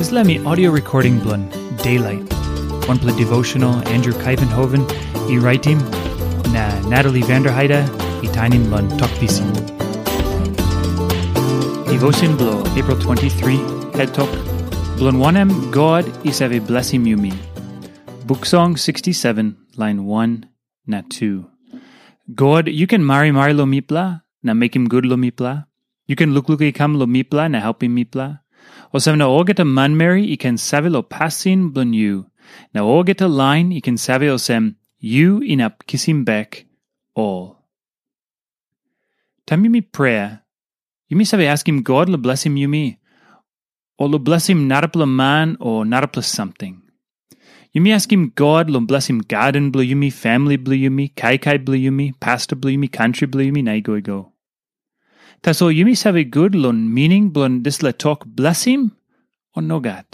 Isla mi audio recording blun Daylight. One play devotional Andrew Kuyvenhoven, I writing na Natalie Vanderheide, I tainim blun tokpisin. Devotion blo April 23, head talk. Blun wanem God is have a blessing you me. Book Song 67, line 1, na 2. God, you can mari lo mipla, na make him good lo mipla. You can look ikam lo mipla, na help him mipla. Osam na ogeta man mary, I can save lo passin blun you. Na ogeta line, I can save osem, you in up kissim back all. Time you me prayer, you me save ask him God lo bless him you me. Or lo bless him not up lo man or not up lo something. You me ask him God lo bless him garden blue you me, family blue you me, kai blue you me, pastor blue you me, country blue you me, na go. Taso you me have a good lon meaning blon this la talk bless him or no God.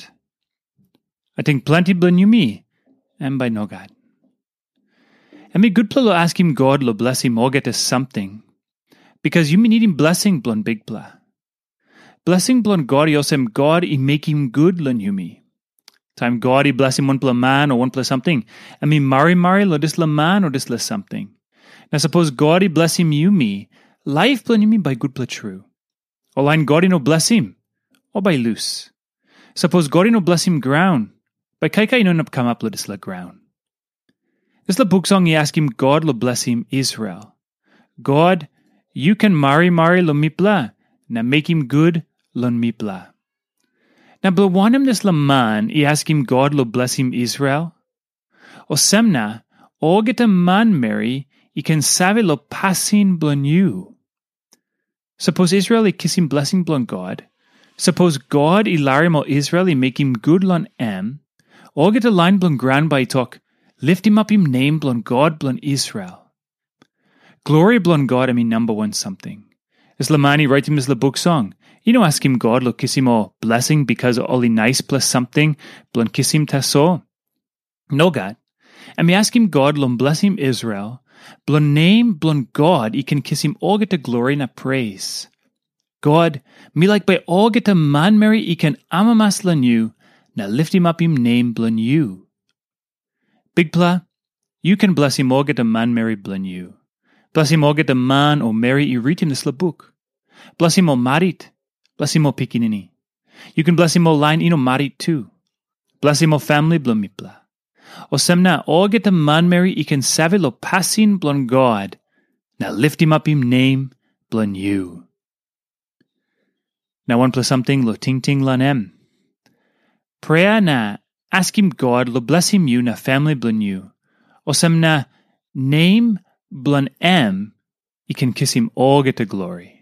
I think plenty blon you me and by no God. And me good pla lo ask him God lo bless him or get us something. Because you me need him blessing blon big pla. Blessing blon God yosem God I make him good lon you me. Time God I bless him one pla man or one pla something. And me mari lo this la man or this la something. Now suppose God I bless him you me. Life blon you me by good pla true. Or line God I no bless him. Or by loose. Suppose God I no bless him ground. By kai no come up lo this la ground. This la book song I ask him God lo bless him Israel. God, you can mari lo mipla. Na make him good lon mipla. Now blo want him this la man I ask him God lo bless him Israel. O semna, o get a man Mary, I can save lo passin blon you. Suppose Israel I kiss him blessing blon God. Suppose God I larim o Israel I make him good lon em. O get a line blon grand by talk. Lift him up him name blon God blon Israel. Glory blon God I mean number one something. Is Lamani write him as the book song. You know ask him God lo kiss him o blessing because only nice plus something blon kiss him taso. No God. And me ask him God lo bless him Israel. Blon name blon God I can kiss him all get the glory na praise. God, me like by all get a man Mary I can amamas lan you. Na lift him up him name blon you. Big pla, you can bless him all get a man Mary blon you. Bless him all get a man or Mary I read him this la book. Bless him all marit. Bless him all pikinini. You can bless him all line ino marit too. Bless him all family blon mipla. O semna all get a man Mary I can save lo passin blon God. Now lift him up him name blon you. Now one plus something lo ting lan em. Prayer na ask him God lo bless him you na family blon you. O semna name blon em I can kiss him all get to glory.